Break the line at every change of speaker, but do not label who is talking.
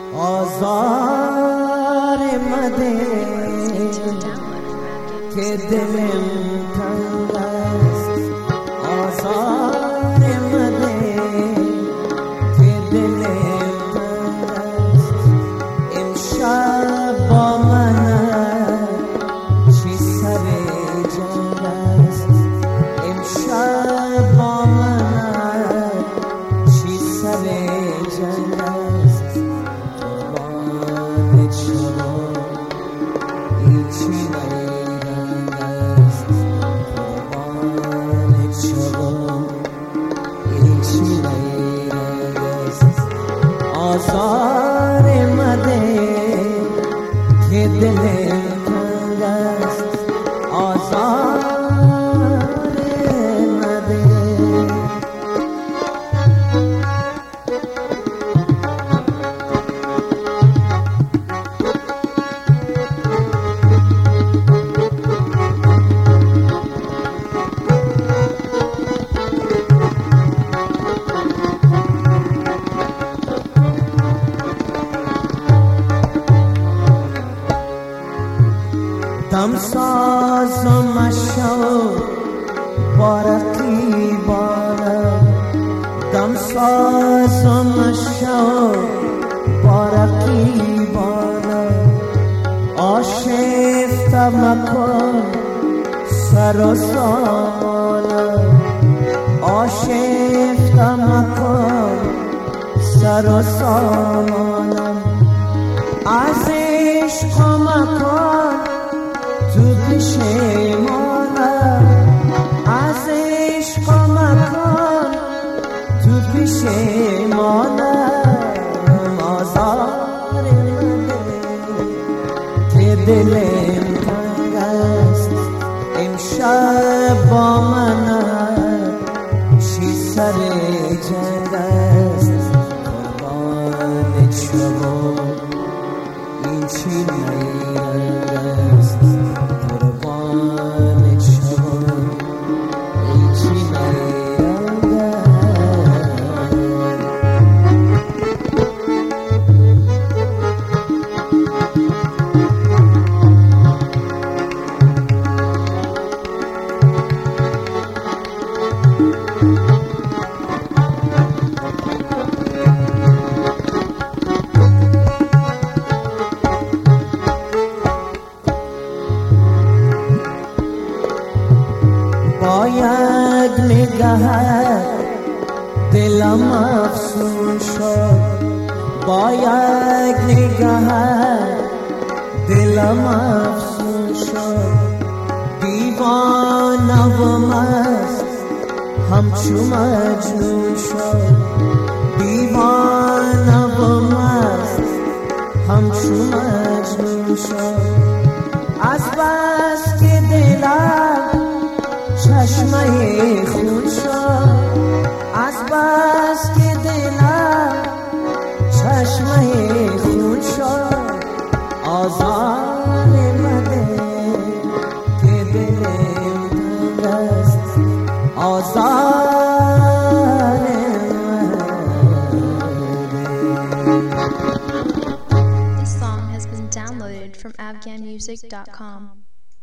آزار مده که دلم تنگ است، آزار مده که دلم تنگ است. امشب با من چی سر جنگ است، امشب با من چی سر جنگ است. آزار مده که دلم تنگ است، آزار مده. دمساز مشو با رقیبانم، دمساز مشو با رقیبانم. آشفته مکن سر و سامانم، آشفته مکن سر و سامانم. از عشق مکن تو پشیمانم، از عشق مکن تو پشیمانم. آزار مده که دلم تنگ است، امشب با من چی سر جنگ است. قربان شما این چی نیرنگ است، قربان شما این چی نیرنگ باید نگهت دلم افسون شد، باید نگهت دلم افسون شد. دیوانه و مست همچو مجنون شد، دیوانه و مست همچو مجنون شد. از بس که دلم چشمه خون شد، از بس که دلم چشمه خون شد. آزار مده که دلم تنگ است، آزار مده.
This song has been downloaded from afghanmusic.com.